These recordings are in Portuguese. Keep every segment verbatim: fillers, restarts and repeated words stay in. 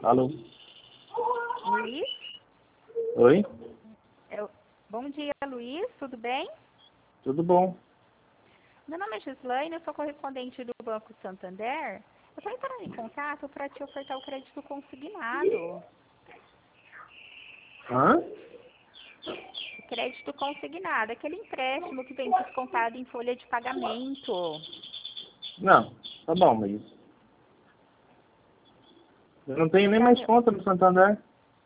Alô? Luiz? Oi? Eu... Bom dia, Luiz, tudo bem? Tudo bom? Meu nome é Gislaine, eu sou correspondente do Banco Santander. Eu estou entrando em contato para te ofertar o crédito consignado. Hã? O crédito consignado, aquele empréstimo que vem descontado em folha de pagamento. Não, tá bom, mas eu não tenho nem Pra... mais conta no Santander.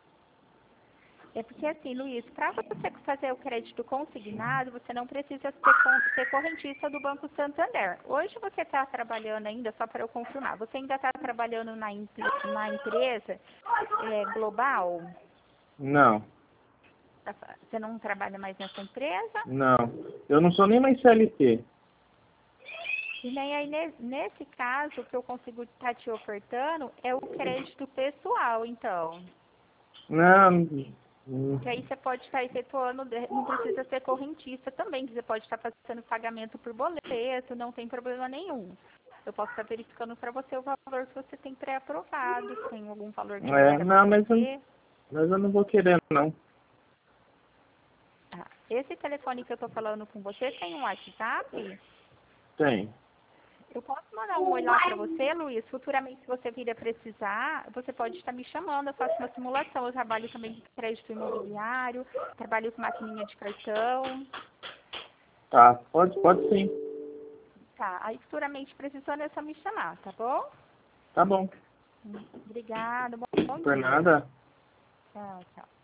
É porque assim, Luiz, para você fazer o crédito consignado, você não precisa ser, con- ser correntista do Banco Santander. Hoje você está trabalhando ainda, só para eu confirmar, você ainda está trabalhando na, empre- na empresa é, global? Não, Tá fa- Você não trabalha mais nessa empresa? não. Eu não sou nem mais C L T. E nem aí, ne- nesse caso, o que eu consigo estar te ofertando é o crédito pessoal, então. Não, hum, Que aí você pode estar efetuando, de- não precisa ser correntista também, que você pode estar fazendo pagamento por boleto, não tem problema nenhum. Eu posso estar verificando para você o valor que você tem pré-aprovado, se tem algum valor que não é, era para não, mas eu, você. mas eu não vou querer, não. Ah, esse telefone que eu estou falando com você tem um WhatsApp? Tem. Eu posso mandar um oi lá para você, Luiz? Futuramente, se você vir a precisar, você pode estar me chamando, eu faço uma simulação. Eu trabalho também com crédito imobiliário, trabalho com maquininha de cartão. Tá, pode, pode sim. Tá, aí futuramente precisando é só me chamar, tá bom? Tá bom. Obrigada, bom, bom Por dia. nada. Tchau, tchau.